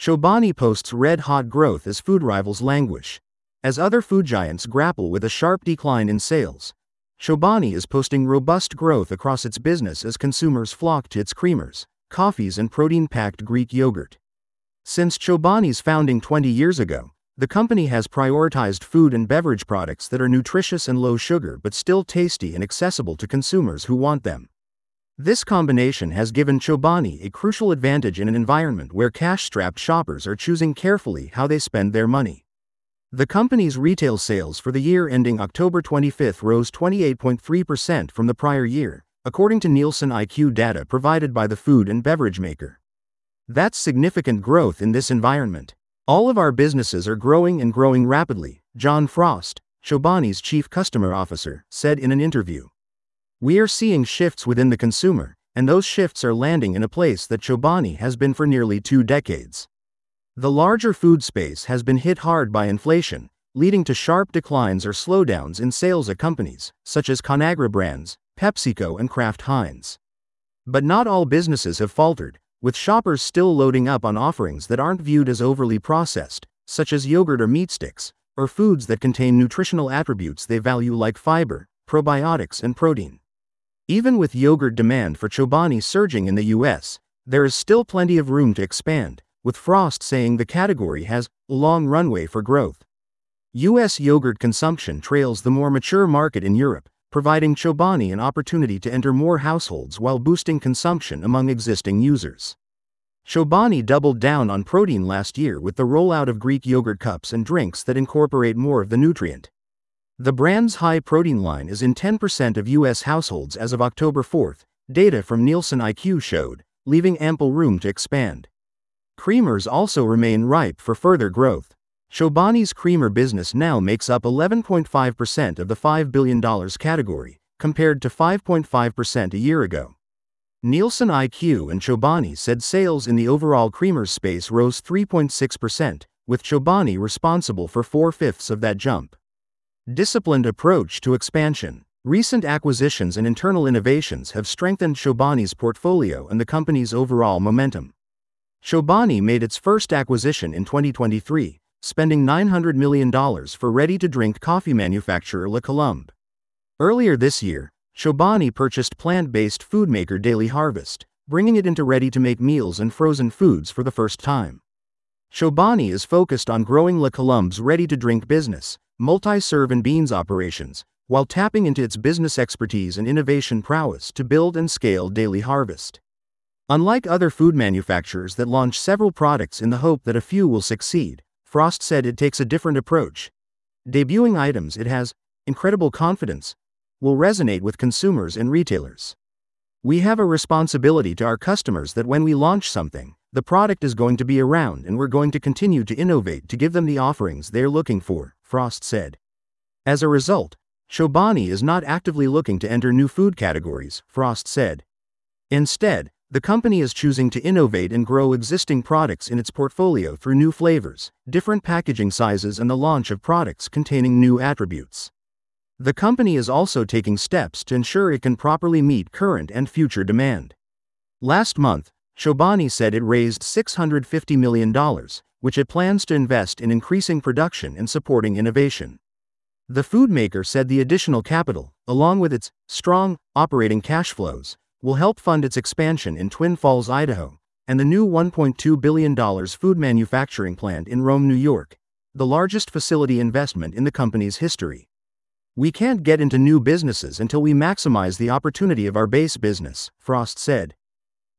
Chobani posts red-hot growth as food rivals languish. As other food giants grapple with a sharp decline in sales, Chobani is posting robust growth across its business as consumers flock to its creamers, coffees and protein-packed Greek yogurt. Since Chobani's founding 20 years ago, the company has prioritized food and beverage products that are nutritious and low sugar but still tasty and accessible to consumers who want them. This combination has given Chobani a crucial advantage in an environment where cash-strapped shoppers are choosing carefully how they spend their money. The company's retail sales for the year ending October 25 rose 28.3% from the prior year, according to Nielsen IQ data provided by the food and beverage maker. That's significant growth in this environment. All of our businesses are growing and growing rapidly, John Frost, Chobani's chief customer officer, said in an interview. We are seeing shifts within the consumer, and those shifts are landing in a place that Chobani has been for nearly 2 decades. The larger food space has been hit hard by inflation, leading to sharp declines or slowdowns in sales at companies, such as Conagra Brands, PepsiCo and Kraft Heinz. But not all businesses have faltered, with shoppers still loading up on offerings that aren't viewed as overly processed, such as yogurt or meat sticks, or foods that contain nutritional attributes they value like fiber, probiotics and protein. Even with yogurt demand for Chobani surging in the US, there is still plenty of room to expand, with Frost saying the category has a long runway for growth. US yogurt consumption trails the more mature market in Europe, providing Chobani an opportunity to enter more households while boosting consumption among existing users. Chobani doubled down on protein last year with the rollout of Greek yogurt cups and drinks that incorporate more of the nutrient. The brand's high-protein line is in 10% of U.S. households as of October 4, data from Nielsen IQ showed, leaving ample room to expand. Creamers also remain ripe for further growth. Chobani's creamer business now makes up 11.5% of the $5 billion category, compared to 5.5% a year ago. Nielsen IQ and Chobani said sales in the overall creamers space rose 3.6%, with Chobani responsible for 4/5 of that jump. Disciplined approach to expansion. Recent acquisitions and internal innovations have strengthened Chobani's portfolio and the company's overall momentum. Chobani made its first acquisition in 2023, spending $900 million for ready-to-drink coffee manufacturer La Colombe. Earlier this year, Chobani purchased plant-based food maker Daily Harvest, bringing it into ready-to-make meals and frozen foods for the first time. Chobani is focused on growing La Colombe's ready-to-drink business, multi-serve and beans operations, while tapping into its business expertise and innovation prowess to build and scale Daily Harvest. Unlike other food manufacturers that launch several products in the hope that a few will succeed, Frost said it takes a different approach. Debuting items it has incredible confidence will resonate with consumers and retailers. We have a responsibility to our customers that when we launch something, the product is going to be around and we're going to continue to innovate to give them the offerings they're looking for, Frost said. As a result, Chobani is not actively looking to enter new food categories, Frost said. Instead, the company is choosing to innovate and grow existing products in its portfolio through new flavors, different packaging sizes and the launch of products containing new attributes. The company is also taking steps to ensure it can properly meet current and future demand. Last month, Chobani said it raised $650 million, which it plans to invest in increasing production and supporting innovation. The food maker said the additional capital, along with its strong operating cash flows, will help fund its expansion in Twin Falls, Idaho, and the new $1.2 billion food manufacturing plant in Rome, New York, the largest facility investment in the company's history. We can't get into new businesses until we maximize the opportunity of our base business, Frost said.